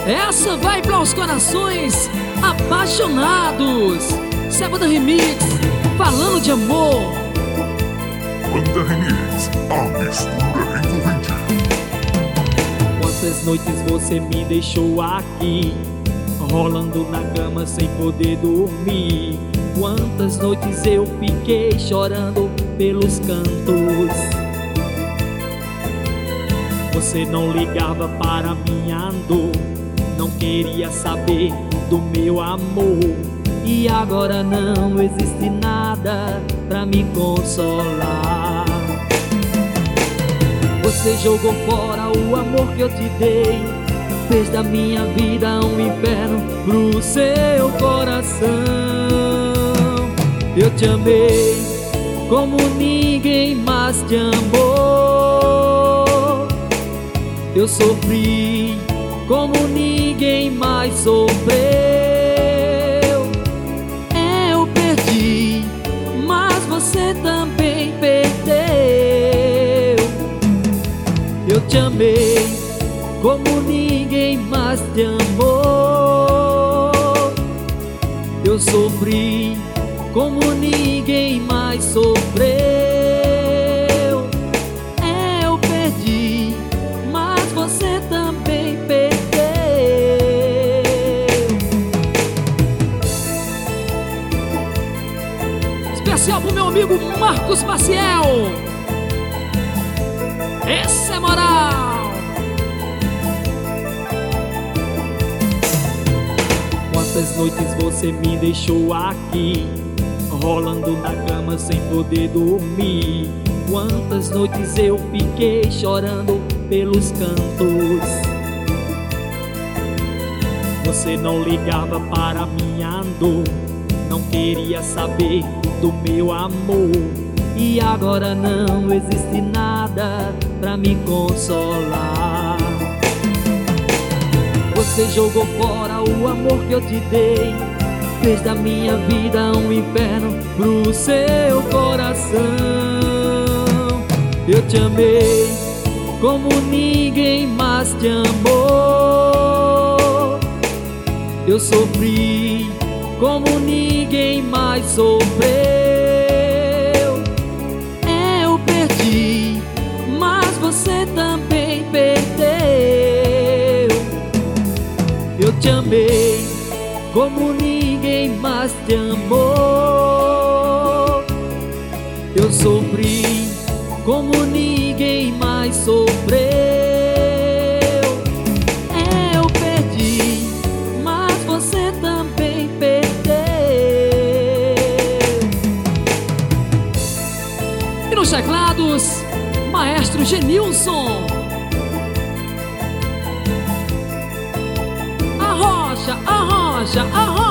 Essa vai para os corações apaixonados. Banda Remix, falando de amor. Banda Remix, a mistura envolvente. Quantas noites você me deixou aqui, rolando na cama sem poder dormir? Quantas noites eu fiquei chorando pelos cantos? Você não ligava para minha dor, não queria saber do meu amor. E agora não existe nada pra me consolar. Você jogou fora o amor que eu te dei, fez da minha vida um inferno pro seu coração. Eu te amei como ninguém mais te amou. Eu sofri como ninguém mais sofreu. Eu perdi, mas você também perdeu. Eu te amei como ninguém mais te amou. Eu sofri como ninguém mais sofreu. Eu perdi, mas você também perdeu. Especial pro meu amigo Marcos Maciel. Essa é moral. Quantas noites você me deixou aqui, rolando na cama sem poder dormir? Quantas noites eu fiquei chorando pelos cantos? Você não ligava para minha dor, não queria saber do meu amor. E agora não existe nada pra me consolar. Você jogou fora o amor que eu te dei, fez da minha vida um inferno pro seu coração. Eu te amei como ninguém mais te amou. Eu sofri como ninguém mais sofreu. Eu perdi, mas você também perdeu. Eu te amei como ninguém mais te amou. Eu sofri como ninguém mais sofreu. Eu perdi, mas você também perdeu. E nos teclados, Maestro Genilson. Arrocha, arrocha, arrocha.